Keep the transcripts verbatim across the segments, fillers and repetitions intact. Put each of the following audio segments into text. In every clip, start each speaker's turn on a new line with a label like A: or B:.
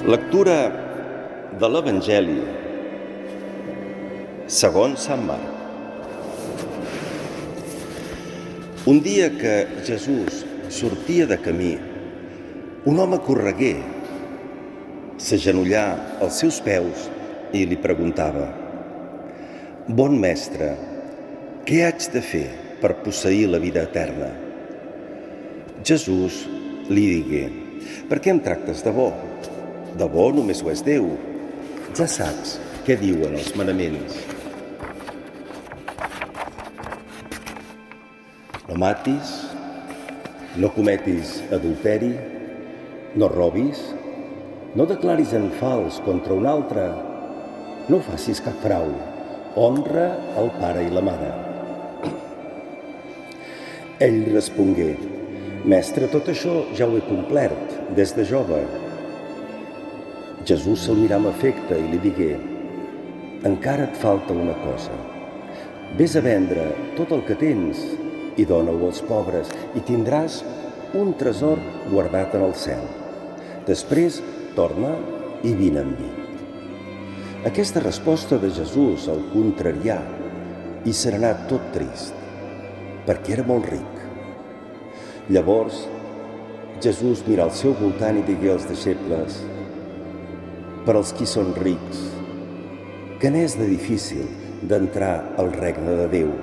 A: Lectura de l'Evangeli segons Sant Marc. Un dia que Jesús sortia de camí, un home corregué, s'agenollà als seus peus i li preguntava: «Bon mestre, què haig de fer per posseir la vida eterna?» Jesús li digué: «Per què em tractes de bo? De bo només ho és Déu. Ja saps què diuen els manaments. No matis, no cometis adulteri, no robis, no declaris en fals contra un altre, no facis cap frau, honra el pare i la mare». Ell li respongué: «Mestre, tot això ja ho he complert des de jove». Jesús se'l mirà amb afecte i li digué: «Encara et falta una cosa. Ves a vendre tot el que tens i dona-ho als pobres i tindràs un tresor guardat en el cel. Després torna i vine amb mi». Aquesta resposta de Jesús el contrarià i se n'anà tot trist, perquè era molt ric. Llavors Jesús mirà al seu voltant i digué als deixebles: «Per als qui són rics, què n'és de difícil d'entrar al regne de Déu?»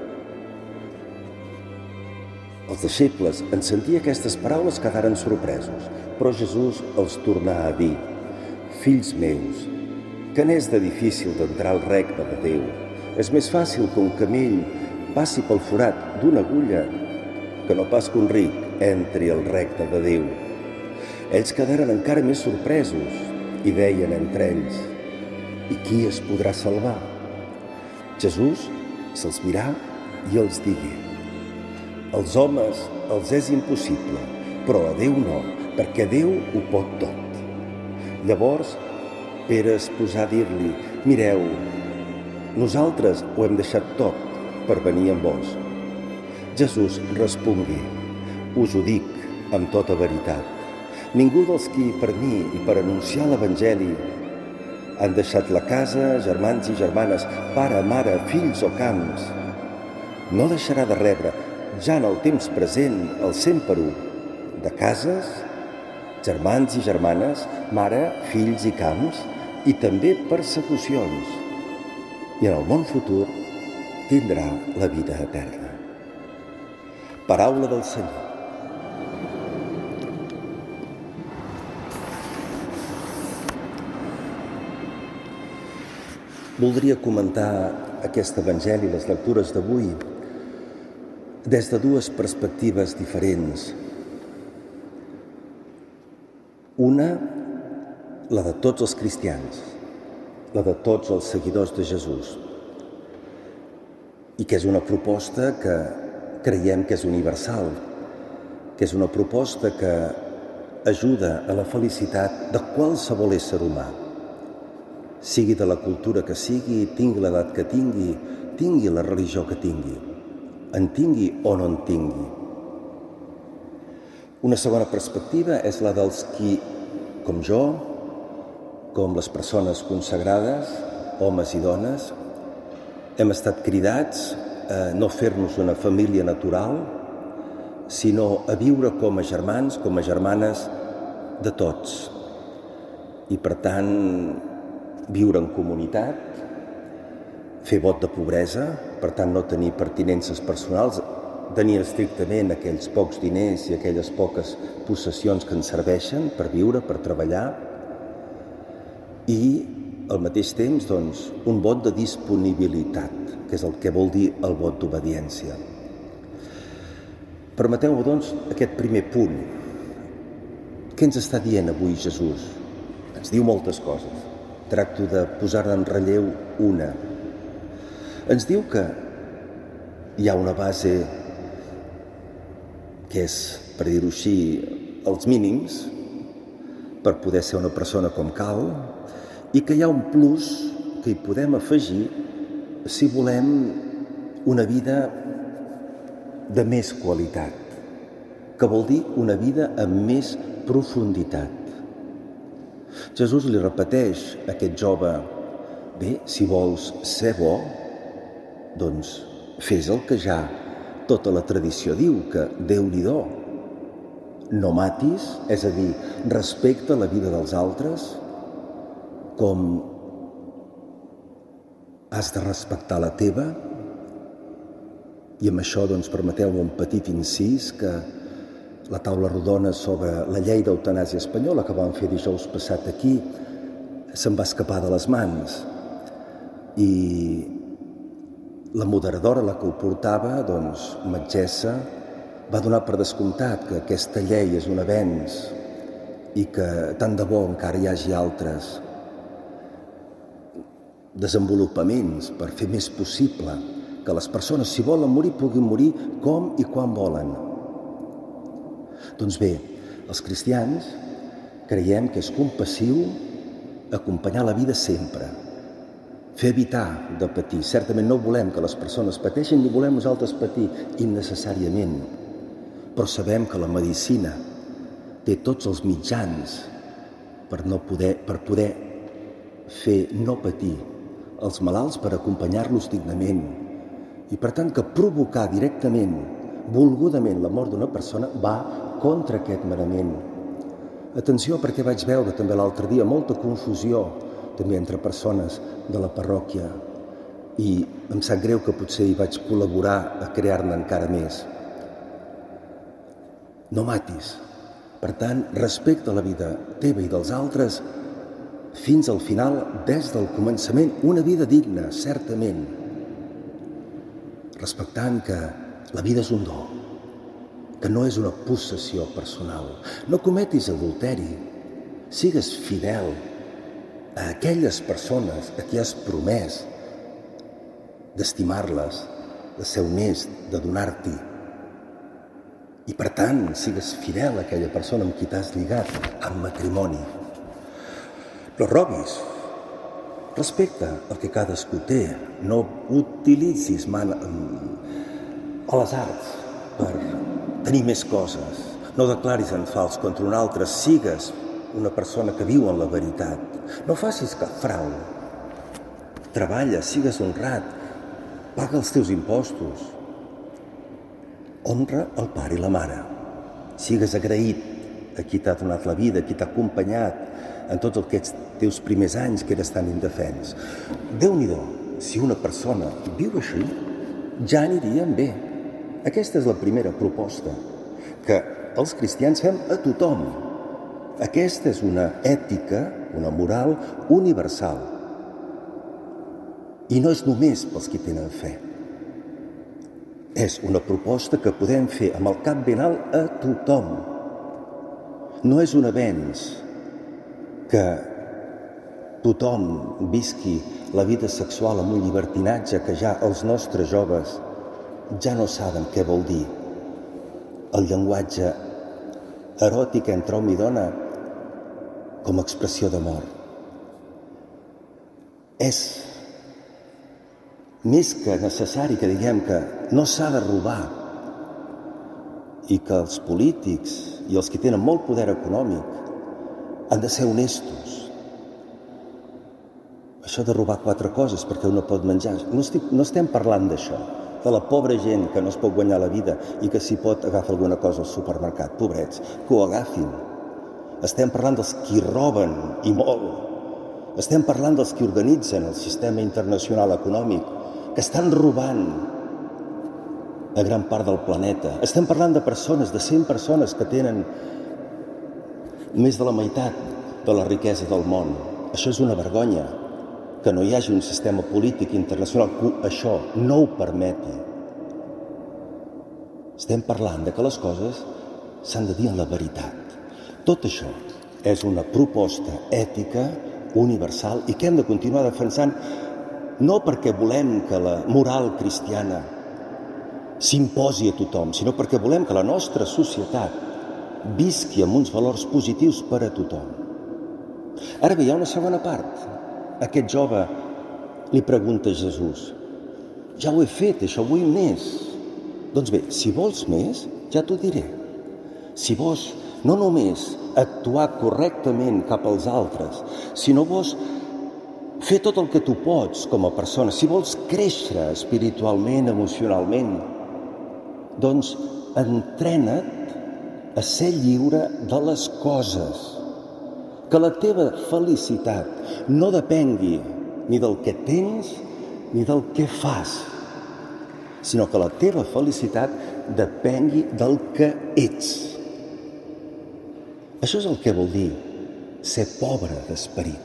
A: Els deixebles, en sentir aquestes paraules, quedaren sorpresos, però Jesús els tornà a dir: «Fills meus, què n'és de difícil d'entrar al regne de Déu? És més fàcil que un camell passi pel forat d'una agulla que no pas que un ric entri al regne de Déu». Ells quedaren encara més sorpresos i deien entre ells: «I qui es podrà salvar?» Jesús se'ls mirà i els digué: «Als homes els és impossible, però a Déu no, perquè Déu ho pot tot». Llavors Pere es posà a dir-li: «Mireu, nosaltres ho hem deixat tot per venir amb vos». Jesús respongué: «Us ho dic amb tota veritat. Ningú dels qui per mi i per anunciar l'Evangeli han deixat la casa, germans i germanes, pare, mare, fills o camps, no deixarà de rebre, ja en el temps present, el cent per un, de cases, germans i germanes, mare, fills i camps, i també persecucions, i en el món futur tindrà la vida eterna». Paraula del Senyor. Voldria comentar aquest evangeli, les lectures d'avui, des de dues perspectives diferents. Una, la de tots els cristians, la de tots els seguidors de Jesús, i que és una proposta que creiem que és universal, que és una proposta que ajuda a la felicitat de qualsevol ésser humà, sigui de la cultura que sigui, tingui l'edat que tingui, tingui la religió que tingui, en tingui o no en tingui. Una segona perspectiva és la dels qui, com jo, com les persones consagrades, homes i dones, hem estat cridats a no fer-nos una família natural, sinó a viure com a germans, com a germanes de tots. I per tant, viure en comunitat, fer vot de pobresa, per tant no tenir pertinences personals, tenir estrictament aquells pocs diners i aquelles poques possessions que ens serveixen per viure, per treballar, i al mateix temps doncs, un vot de disponibilitat, que és el que vol dir el vot d'obediència. Permeteu-me doncs aquest primer punt. Què ens està dient avui Jesús? Ens diu moltes coses. Tracto de posar-ne en relleu una. Ens diu que hi ha una base que és, per dir-ho així, els mínims per poder ser una persona com cal, i que hi ha un plus que hi podem afegir si volem una vida de més qualitat, que vol dir una vida amb més profunditat. Jesús li repeteix a aquest jove: bé, si vols ser bo, doncs fes el que ja tota la tradició diu, que Déu-n'hi-do. No matis, és a dir, respecta la vida dels altres com has de respectar la teva. I amb això, doncs, permeteu-me un petit incís, que la taula rodona sobre la llei d'eutanàsia espanyola que vam fer dijous passat aquí se'n va escapar de les mans. I la moderadora, la que ho portava, doncs, metgessa, va donar per descomptat que aquesta llei és un avenç i que tant de bo encara hi hagi altres desenvolupaments per fer més possible que les persones, si volen morir, puguin morir com i quan volen. Doncs bé, els cristians creiem que és compassiu acompanyar la vida sempre, fer evitar de patir. Certament no volem que les persones pateixin ni volem nosaltres patir innecessàriament, però sabem que la medicina té tots els mitjans per, no poder, per poder fer no patir els malalts, per acompanyar-los dignament. I per tant que provocar directament, volgudament, la mort d'una persona va contra aquest manament. Atenció, perquè vaig veure també l'altre dia molta confusió també entre persones de la parròquia i em sap greu que potser hi vaig col·laborar a crear-ne encara més. No matis. Per tant, respecta la vida teva i dels altres fins al final, des del començament, una vida digna, certament, respectant que la vida és un do, que no és una possessió personal. No cometis adulteri, sigues fidel a aquelles persones a qui has promès d'estimar-les, de ser honest, de donar-t'hi. I per tant, sigues fidel a aquella persona amb qui t'has lligat en matrimoni. No robis, respecta el que cadascú té, no utilitzis man... a les arts per tenir més coses, no declaris en fals contra un altre, sigues una persona que viu en la veritat, no facis cap frau, treballa, sigues honrat, paga els teus impostos, honra el pare i la mare, sigues agraït a qui t'ha donat la vida, a qui t'ha acompanyat en tots aquests teus primers anys que eres tan indefens. Déu-n'hi-do, si una persona viu així, ja anirien bé. Aquesta és la primera proposta que els cristians fem a tothom. Aquesta és una ètica, una moral universal. I no és només pels qui tenen fe. És una proposta que podem fer amb el cap ben alt a tothom. No és un avenç que tothom visqui la vida sexual amb un llibertinatge que ja els nostres joves ja no saben què vol dir. El llenguatge eròtic entre home i dona com a expressió d'amor. És més que necessari que diguem que no s'ha de robar i que els polítics i els que tenen molt poder econòmic han de ser honestos. Això de robar quatre coses perquè un no pot menjar, no, estic, no estem parlant d'això, de la pobra gent que no es pot guanyar la vida i que si pot agafa alguna cosa al supermercat, pobrets, que ho agafin. Estem parlant dels qui roben i molt. Estem parlant dels qui organitzen el sistema internacional econòmic, que estan robant a gran part del planeta. Estem parlant de persones, de cent persones que tenen més de la meitat de la riquesa del món. Això és una vergonya, que no hi hagi un sistema polític internacional que això no ho permeti. Estem parlant de que les coses s'han de dir en la veritat. Tot això és una proposta ètica universal i que hem de continuar defensant no perquè volem que la moral cristiana s'imposi a tothom, sinó perquè volem que la nostra societat visqui amb uns valors positius per a tothom. Ara bé, hi ha una segona part. Aquest jove li pregunta a Jesús: ja ho he fet, això vull més. Doncs bé, si vols més, ja t'ho diré. Si vols no només actuar correctament cap als altres, si no vols fer tot el que tu pots com a persona, si vols créixer espiritualment, emocionalment, doncs entrena't a ser lliure de les coses. Que la teva felicitat no depengui ni del que tens ni del que fas, sinó que la teva felicitat depengui del que ets. Això és el que vol dir ser pobre d'esperit.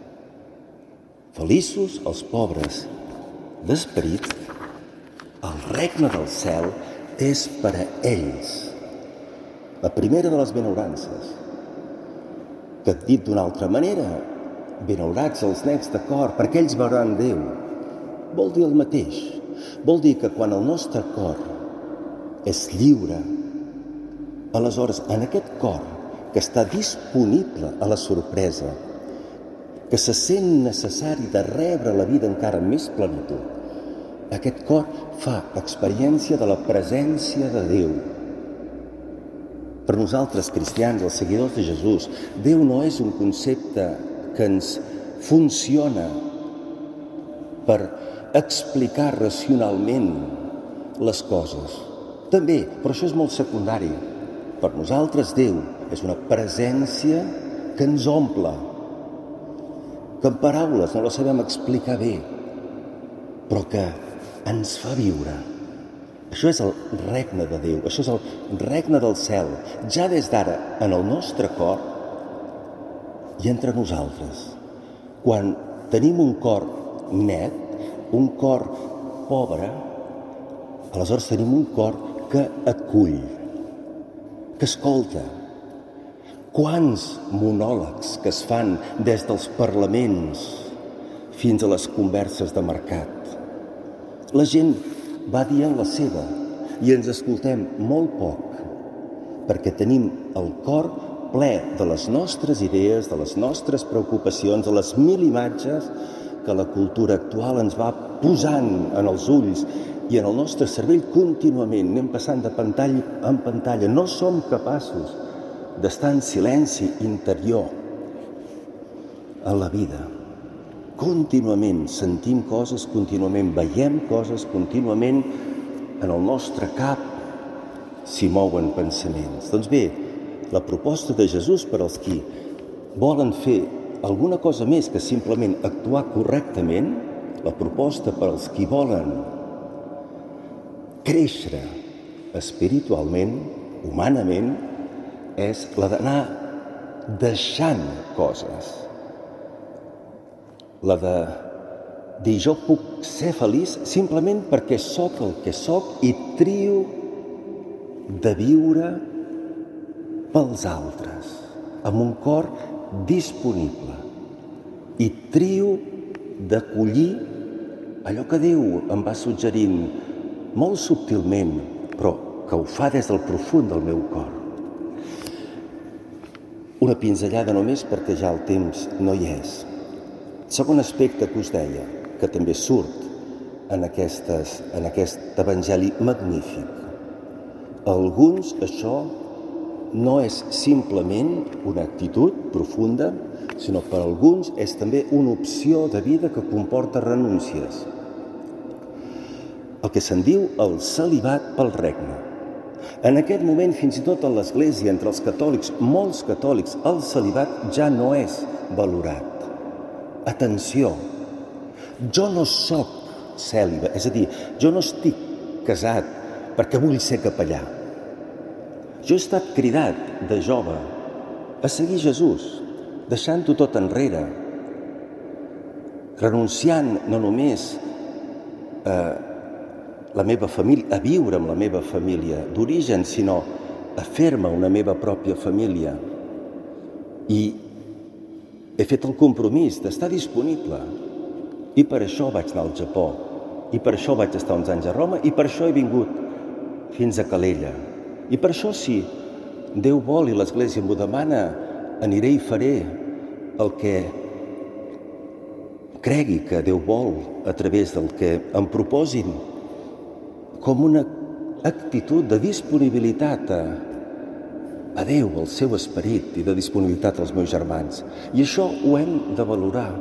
A: Feliços els pobres d'esperit, el regne del cel és per a ells. La primera de les benaurances, que dit d'una altra manera, benaurats els nets de cor, perquè ells veuran Déu, vol dir el mateix. Vol dir que quan el nostre cor és lliure, aleshores en aquest cor que està disponible a la sorpresa, que se sent necessari de rebre la vida encara amb més plenitud, aquest cor fa experiència de la presència de Déu. Per nosaltres, cristians, els seguidors de Jesús, Déu no és un concepte que ens funciona per explicar racionalment les coses. També, però això és molt secundari. Per nosaltres, Déu és una presència que ens omple, que en paraules no la sabem explicar bé, però que ens fa viure. Això és el regne de Déu, això és el regne del cel, ja des d'ara en el nostre cor i entre nosaltres. Quan tenim un cor net, un cor pobre, aleshores tenim un cor que acull, que escolta. Quants monòlegs que es fan des dels parlaments fins a les converses de mercat. La gent va dient la seva i ens escoltem molt poc, perquè tenim el cor ple de les nostres idees, de les nostres preocupacions, de les mil imatges que la cultura actual ens va posant en els ulls i en el nostre cervell contínuament. Anem passant de pantalla en pantalla. No som capaços d'estar en silenci interior a la vida. Contínuament sentim coses, contínuament veiem coses, contínuament en el nostre cap s'hi mouen pensaments. Doncs bé, la proposta de Jesús per als qui volen fer alguna cosa més que simplement actuar correctament, la proposta per als qui volen créixer espiritualment, humanament, és la d'anar deixant coses. La de dir jo puc ser feliç simplement perquè sóc el que sóc i trio de viure pels altres, amb un cor disponible, i trio d'acollir allò que Déu em va suggerint molt subtilment, però que ho fa des del profund del meu cor. Una pinzellada només perquè ja el temps no hi és. Segon aspecte que us deia, que també surt en, aquestes, en aquest evangeli magnífic. Alguns això no és simplement una actitud profunda, sinó per alguns és també una opció de vida que comporta renúncies. El que se'n diu el celibat pel regne. En aquest moment, fins i tot a l'Església, entre els catòlics, molts catòlics, el celibat ja no és valorat. Atenció, jo no sóc cèlibe, és a dir, jo no estic casat perquè vull ser capellà. Jo he estat cridat de jove a seguir Jesús, deixant-ho tot enrere, renunciant no només a la meva família, a viure amb la meva família d'origen, sinó a fer-me una meva pròpia família. I he fet el compromís d'estar disponible. I per això vaig anar al Japó, i per això vaig estar uns anys a Roma, i per això he vingut fins a Calella. I per això, si Déu vol i l'Església m'ho demana, aniré i faré el que cregui que Déu vol a través del que em proposin, com una actitud de disponibilitat a a Déu, al seu esperit i de disponibilitat als meus germans. I això ho hem de valorar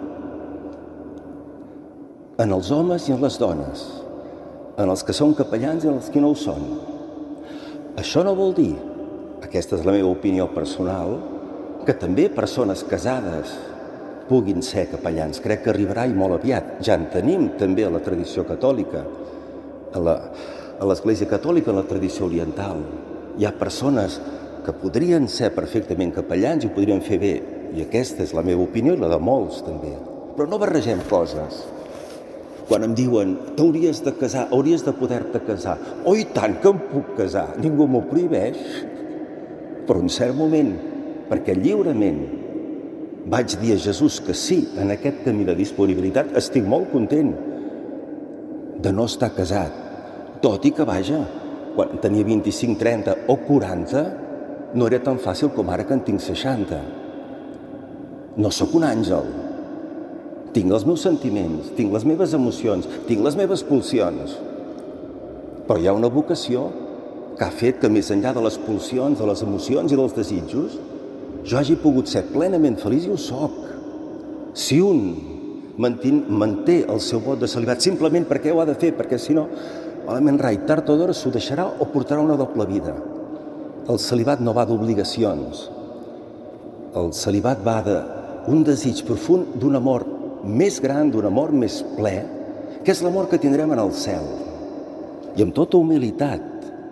A: en els homes i en les dones, en els que són capellans i en els que no ho són. Això no vol dir, aquesta és la meva opinió personal, que també persones casades puguin ser capellans. Crec que arribarà i molt aviat. Ja en tenim també a la tradició catòlica, a la, a l'Església Catòlica, a la tradició oriental. Hi ha persones que podrien ser perfectament capellans i ho podrien fer bé. I aquesta és la meva opinió i la de molts també. Però no barregem coses. Quan em diuen, t'hauries de casar, hauries de poder-te casar. Oh, i tant que em puc casar, ningú m'ho prohibeix. Però en cert moment, perquè lliurement vaig dir a Jesús que sí, en aquest camí de disponibilitat, estic molt content de no estar casat. Tot i que, vaja, quan tenia vint-i-cinc, trenta o quaranta, no era tan fàcil com ara que en tinc seixanta. No sóc un àngel. Tinc els meus sentiments, tinc les meves emocions, tinc les meves pulsions. Però hi ha una vocació que ha fet que més enllà de les pulsions, de les emocions i dels desitjos, jo hagi pogut ser plenament feliç i ho soc. Si un manté el seu vot de celibat simplement perquè ho ha de fer, perquè si no, malament rai, tard o d'hora s'ho deixarà o portarà una doble vida. El celibat no va d'obligacions. El celibat va d'un desig profund d'un amor més gran, d'un amor més ple, que és l'amor que tindrem en el cel. I amb tota humilitat,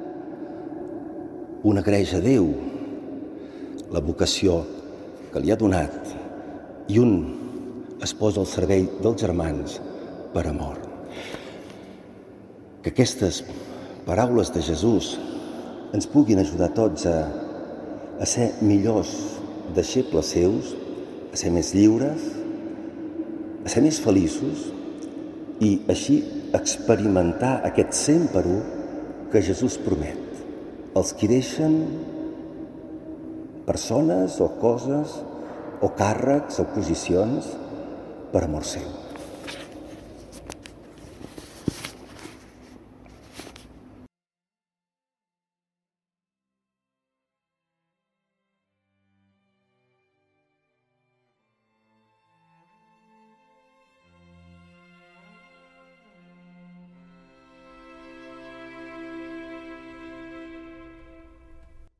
A: un agraeix a Déu la vocació que li ha donat i un es posa al servei dels germans per amor. Que aquestes paraules de Jesús ens puguin ajudar tots a, a ser millors deixebles seus, a ser més lliures, a ser més feliços i així experimentar aquest cent per u que Jesús promet. Els qui deixen persones o coses o càrrecs o posicions per amor seu.